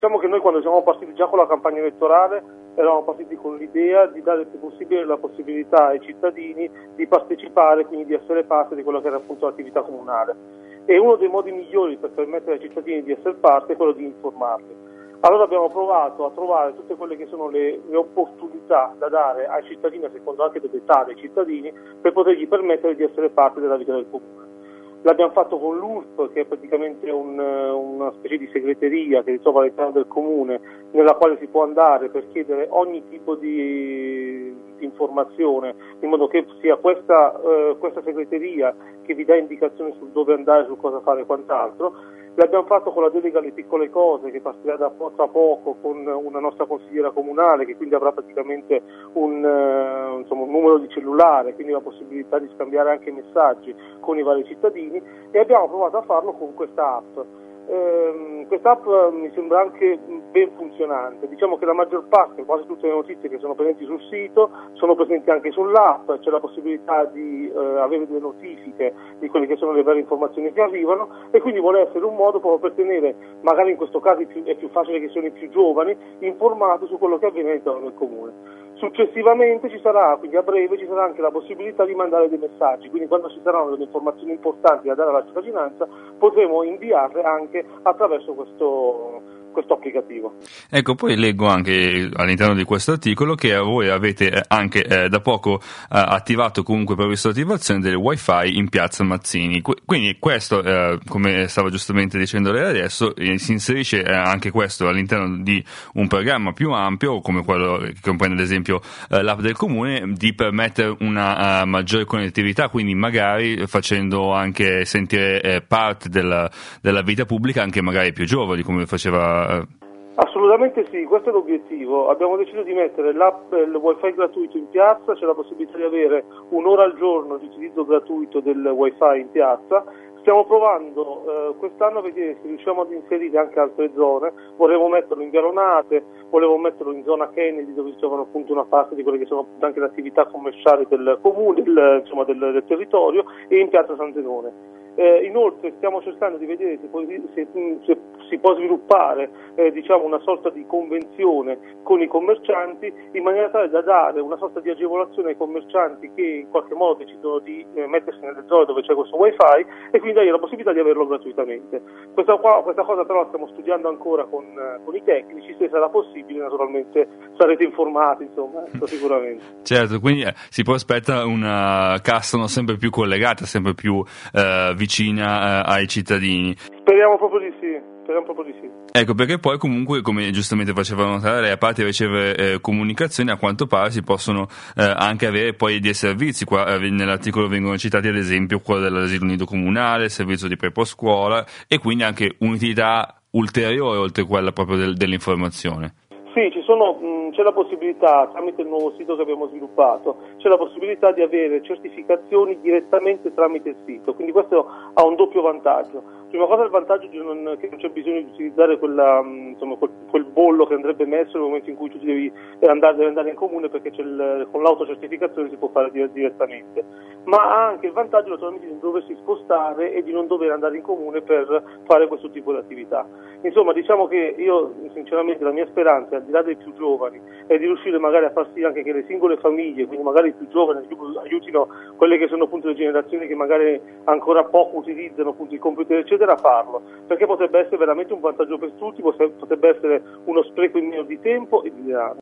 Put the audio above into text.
Diciamo che noi quando siamo partiti già con la campagna elettorale eravamo partiti con l'idea di dare il più possibile la possibilità ai cittadini di partecipare, quindi di essere parte di quello che era appunto l'attività comunale. E uno dei modi migliori per permettere ai cittadini di essere parte è quello di informarli. Allora abbiamo provato a trovare tutte quelle che sono le opportunità da dare ai cittadini, a secondo anche dell'età dei cittadini, per potergli permettere di essere parte della vita del comune. L'abbiamo fatto con l'URP, che è praticamente una specie di segreteria che si trova all'interno del comune, nella quale si può andare per chiedere ogni tipo di informazione, in modo che sia questa segreteria che vi dà indicazioni su dove andare, su cosa fare e quant'altro. L'abbiamo fatto con la delega alle piccole cose, che partirà tra poco con una nostra consigliera comunale, che quindi avrà praticamente un numero di cellulare, quindi la possibilità di scambiare anche messaggi con i vari cittadini, e abbiamo provato a farlo con questa app. Questa app mi sembra anche ben funzionante. Diciamo che la maggior parte, quasi tutte le notizie che sono presenti sul sito sono presenti anche sull'app, c'è la possibilità di avere delle notifiche di quelle che sono le varie informazioni che arrivano, e quindi vuole essere un modo proprio per tenere, magari in questo caso è più facile che siano i più giovani, informati su quello che avviene all'interno del comune. Successivamente quindi a breve ci sarà anche la possibilità di mandare dei messaggi, quindi quando ci saranno delle informazioni importanti da dare alla cittadinanza potremo inviarle anche attraverso questo applicativo. Ecco, poi leggo anche all'interno di questo articolo che voi avete anche da poco attivato, comunque previsto l'attivazione del wifi in piazza Mazzini, quindi questo, come stava giustamente dicendo lei adesso, si inserisce anche questo all'interno di un programma più ampio, come quello che comprende ad esempio l'app del comune, di permettere una maggiore connettività, quindi magari facendo anche sentire parte della vita pubblica anche magari più giovani, come faceva. Assolutamente sì, questo è l'obiettivo. Abbiamo deciso di mettere il wifi gratuito in piazza, c'è la possibilità di avere un'ora al giorno di utilizzo gratuito del wifi in piazza. Stiamo provando quest'anno a vedere se riusciamo ad inserire anche altre zone. Volevo metterlo in Via Lonate, volevo metterlo in zona Kennedy, dove si trovano appunto una parte di quelle che sono anche le attività commerciali del comune, del territorio, e in piazza San Zenone. Inoltre stiamo cercando di vedere se si può sviluppare una sorta di convenzione con i commercianti, in maniera tale da dare una sorta di agevolazione ai commercianti che in qualche modo decidono di mettersi nelle zone dove c'è questo wifi, e quindi dargli la possibilità di averlo gratuitamente. Questa cosa però la stiamo studiando ancora con i tecnici. Se sarà possibile naturalmente sarete informati, sicuramente. Certo, quindi si può aspettare una Castano sempre più collegata, sempre più vicina ai cittadini. Speriamo proprio di sì. Ecco, perché poi comunque, come giustamente faceva notare lei, a parte ricevere comunicazioni, a quanto pare si possono anche avere poi dei servizi. Qua nell'articolo vengono citati ad esempio quello dell'asilo nido comunale, il servizio di pre-post-scuola, e quindi anche un'utilità ulteriore oltre quella proprio dell'informazione. Sì, c'è la possibilità, tramite il nuovo sito che abbiamo sviluppato, c'è la possibilità di avere certificazioni direttamente tramite il sito, quindi questo ha un doppio vantaggio. Prima cosa, il vantaggio che non c'è bisogno di utilizzare quel bollo che andrebbe messo nel momento in cui tu devi andare in comune, perché con l'autocertificazione si può fare direttamente, ma ha anche il vantaggio naturalmente di non doversi spostare e di non dover andare in comune per fare questo tipo di attività. Insomma, diciamo che io sinceramente la mia speranza, al di là dei più giovani, è di riuscire magari a far sì anche che le singole famiglie, quindi magari i più giovani, aiutino quelle che sono appunto le generazioni che magari ancora poco utilizzano appunto il computer eccetera, a farlo, perché potrebbe essere veramente un vantaggio per tutti, potrebbe essere uno spreco in meno di tempo e di denaro.